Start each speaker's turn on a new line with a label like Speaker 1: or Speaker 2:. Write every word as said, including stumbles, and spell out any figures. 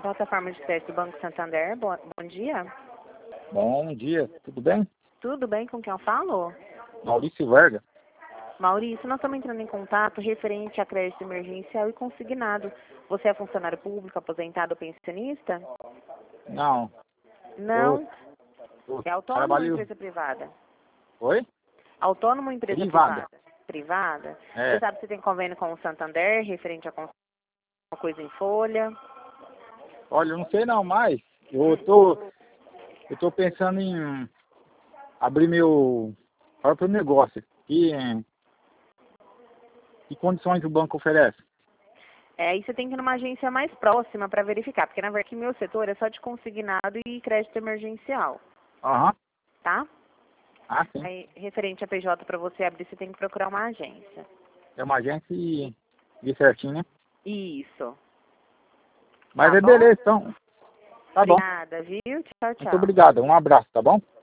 Speaker 1: Plataforma de crédito do Banco Santander, bom, bom dia.
Speaker 2: Bom dia, tudo bem?
Speaker 1: Tudo bem, com quem eu falo?
Speaker 2: Maurício Verga.
Speaker 1: Maurício, nós estamos entrando em contato referente a crédito emergencial e consignado. Você é funcionário público, aposentado ou pensionista?
Speaker 2: Não.
Speaker 1: Não.
Speaker 2: Eu, eu
Speaker 1: É autônomo
Speaker 2: trabalho...
Speaker 1: ou empresa privada?
Speaker 2: Oi?
Speaker 1: Autônomo ou empresa
Speaker 2: Privada.
Speaker 1: privada? Privada?
Speaker 2: É.
Speaker 1: Você sabe se tem convênio com o Santander referente a cons- uma coisa em folha?
Speaker 2: Olha, eu não sei não, mas eu tô, eu tô pensando em abrir meu próprio negócio. Que, que condições o banco oferece?
Speaker 1: É, aí você tem que ir numa agência mais próxima para verificar, porque na verdade meu setor é só de consignado e crédito emergencial,
Speaker 2: Aham.
Speaker 1: tá?
Speaker 2: Ah, sim.
Speaker 1: Aí, referente a P J para você abrir, você tem que procurar uma agência.
Speaker 2: É uma agência e de certinho, né?
Speaker 1: Isso.
Speaker 2: Mas
Speaker 1: Tá
Speaker 2: é
Speaker 1: bom?
Speaker 2: beleza, então. Tá bom.
Speaker 1: Obrigada, viu? Tchau,
Speaker 2: Muito
Speaker 1: tchau.
Speaker 2: obrigado. Um abraço, tá bom?